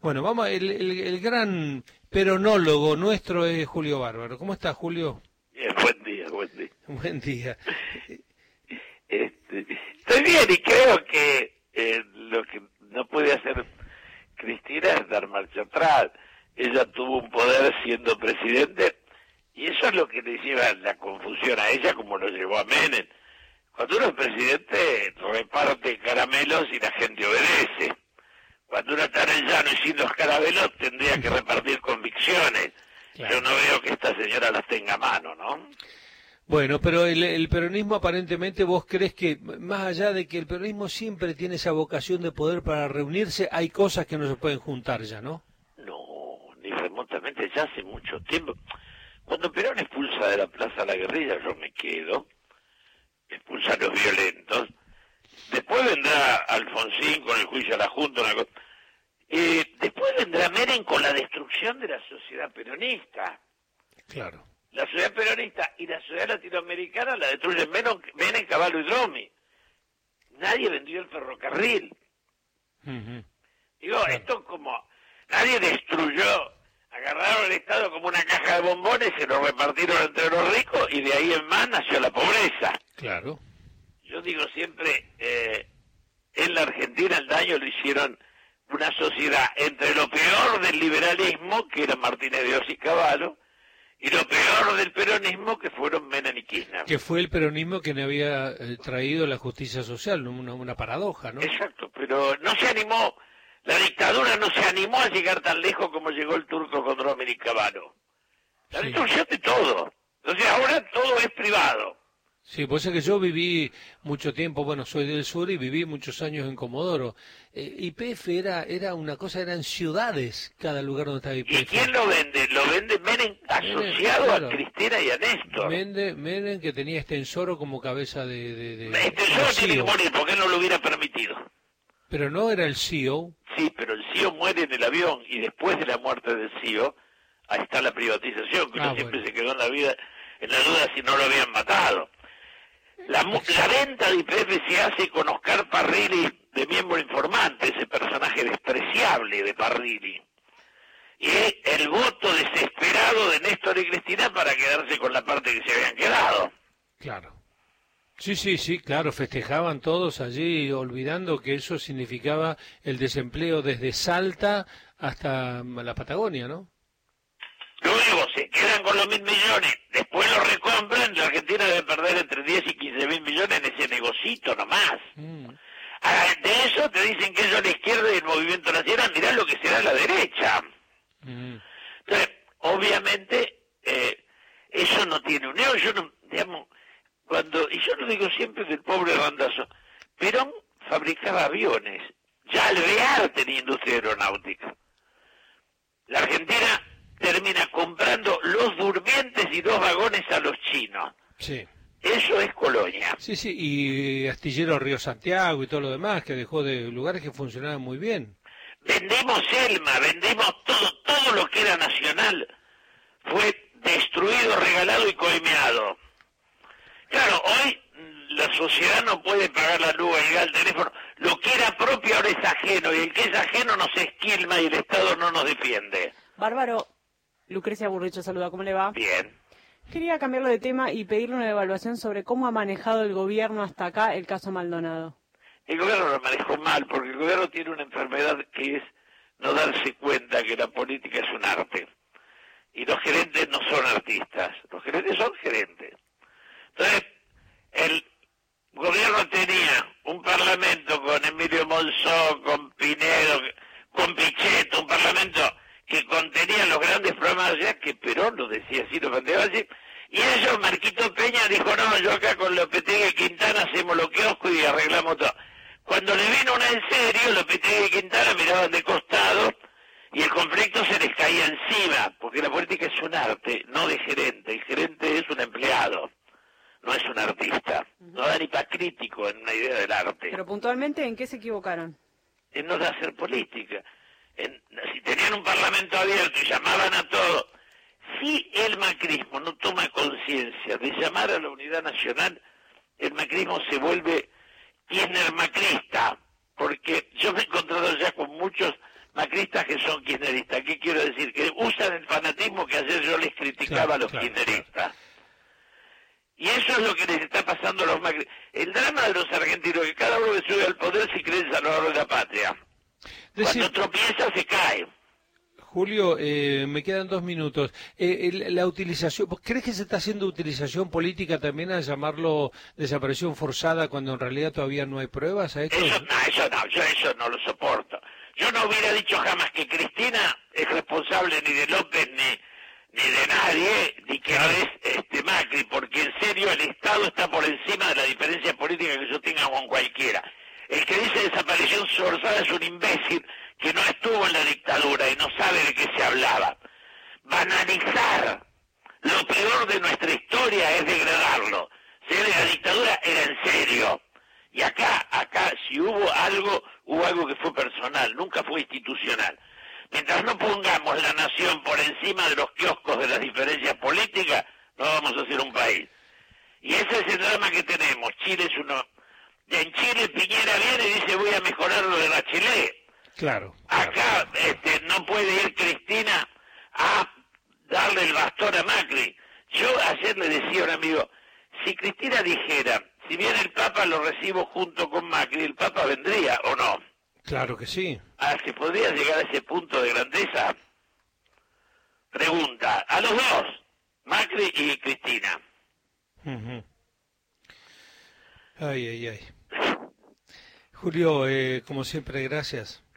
Bueno, vamos, el gran peronólogo nuestro es Julio Bárbaro. ¿Cómo está, Julio? Bien, buen día, buen día. Buen día. Estoy bien y creo que lo que no puede hacer Cristina es dar marcha atrás. Ella tuvo un poder siendo presidente y eso es lo que le lleva la confusión a ella, como lo llevó a Menem. Cuando uno es presidente reparte caramelos y la gente obedece. Cuando uno está en el llano y sin los caramelos tendría que repartir convicciones. Claro. Yo no veo que esta señora las tenga a mano, ¿no? Bueno, pero el peronismo aparentemente, ¿vos crees que, más allá de que el peronismo siempre tiene esa vocación de poder para reunirse, hay cosas que no se pueden juntar ya, ¿no? No, ni remotamente, ya hace mucho tiempo. Cuando Perón expulsa de la plaza a la guerrilla, yo me quedo, expulsa a los violentos. Después vendrá Alfonsín con el juicio a la Junta, una cosa. Después vendrá Menem con la destrucción de la sociedad peronista. Claro. La sociedad peronista y la sociedad latinoamericana la destruyen Menem, Cavallo y Dromi. Nadie vendió el ferrocarril. Digo, claro. Esto como... Nadie destruyó. Agarraron el Estado como una caja de bombones, se lo repartieron entre los ricos y de ahí en más nació la pobreza. Claro. Yo digo siempre, en la Argentina el daño lo hicieron una sociedad entre lo peor del liberalismo, que era Martínez de Oz y Cavallo, y lo peor del peronismo, que fueron Menem y Kirchner. Que fue el peronismo que le había traído la justicia social, una paradoja, ¿no? Exacto, pero no se animó, la dictadura no se animó a llegar tan lejos como llegó el turco con Dromi y Cavallo. La destrucción de todo. Entonces ahora todo es privado. Sí, pues es que yo viví mucho tiempo, bueno, soy del sur y viví muchos años en Comodoro. YPF era una cosa, eran ciudades cada lugar donde estaba YPF. ¿Y quién lo vende? Lo vende Menem asociado claro. A Cristina y a Néstor. Menem que tenía Estensoro como cabeza de Estensoro tiene que morir porque él no lo hubiera permitido. Pero no era el CEO. Sí, pero el CEO muere en el avión y después de la muerte del CEO, ahí está la privatización, que uno siempre se quedó en la duda si no lo habían matado. La venta de YPF se hace con Oscar Parrilli de miembro informante, ese personaje despreciable de Parrilli. Y el voto desesperado de Néstor y Cristina para quedarse con la parte que se habían quedado. Claro. Sí, claro, festejaban todos allí, olvidando que eso significaba el desempleo desde Salta hasta la Patagonia, ¿no? Luego se quedan con los 1.000 millones, después lo recompran, la Argentina debe perder entre 10 y 15.000 millones en ese negocito nomás. De eso te dicen que eso es la izquierda y el movimiento nacional, mirá lo que será la derecha. Entonces, obviamente, eso no tiene unión, yo no, digamos, y yo lo digo siempre del pobre Randazzo, Perón fabricaba aviones, ya Alvear tenía industria aeronáutica. La Argentina termina comprando los durmientes y 2 vagones a los chinos. Sí. Eso es colonia. Sí, y Astillero Río Santiago y todo lo demás, que dejó de lugares que funcionaban muy bien. Vendimos Selma, vendimos todo lo que era nacional fue destruido, regalado y coimeado. Claro, hoy la sociedad no puede pagar la luz, el teléfono. Lo que era propio ahora es ajeno, y el que es ajeno nos esquilma y el Estado no nos defiende. Bárbaro, Lucrecia Burricho saluda, ¿cómo le va? Bien. Quería cambiarlo de tema y pedirle una evaluación sobre cómo ha manejado el gobierno hasta acá el caso Maldonado. El gobierno lo manejó mal, porque el gobierno tiene una enfermedad que es no darse cuenta que la política es un arte. Y los gerentes no son artistas, los gerentes son gerentes. Entonces, el gobierno tenía un parlamento con Emilio Monzó, con Pinedo, con Pichetto, un parlamento que contenía los grandes problemas ya que Perón lo decía así, lo planteaba así, y eso Marquito Peña dijo, no, yo acá con Lopetegui y Quintana hacemos lo kiosco y arreglamos todo. Cuando le vino una en serio, Lopetegui y Quintana miraban de costado y el conflicto se les caía encima, porque la política es un arte, no de gerente, el gerente es un empleado, no es un artista, no da ni para crítico en una idea del arte. Pero puntualmente, ¿en qué se equivocaron? En no de hacer política. Si tenían un parlamento abierto y llamaban a todo, si el macrismo no toma conciencia de llamar a la unidad nacional, el macrismo se vuelve kirchner-macrista, porque yo me he encontrado ya con muchos macristas que son kirchneristas. ¿Qué quiero decir? Que usan el fanatismo que ayer yo les criticaba a los kirchneristas. Y eso es lo que les está pasando a los macristas. El drama de los argentinos, que cada uno que sube al poder se cree el salvador de la patria. Cuando tropieza se cae. Julio, me quedan 2 minutos. La utilización, ¿crees que se está haciendo utilización política también a llamarlo desaparición forzada cuando en realidad todavía no hay pruebas a esto? Eso no, yo eso no lo soporto. Yo no hubiera dicho jamás que Cristina es responsable ni de López ni de nadie, ni que no es Macri, porque en serio el Estado está por encima de la diferencia política que yo tenga con cualquiera. El que dice desaparición forzada es un imbécil que no estuvo en la dictadura y no sabe de qué se hablaba. Banalizar lo peor de nuestra historia es degradarlo. Si era la dictadura era en serio. Y acá, si hubo algo que fue personal, nunca fue institucional. Mientras no pongamos la nación por encima de los kioscos de las diferencias políticas, no vamos a ser un país. Y ese es el drama que tenemos. Chile es uno. En Chile Piñera viene y dice voy a mejorar lo de Bachelet. Claro. Acá no puede ir Cristina a darle el bastón a Macri. Yo ayer le decía a un amigo, si Cristina dijera, si viene el Papa lo recibo junto con Macri, ¿el Papa vendría o no? Claro que sí. ¿Se podría llegar a ese punto de grandeza? Pregunta, a los dos, Macri y Cristina. Ay. Julio, como siempre, gracias.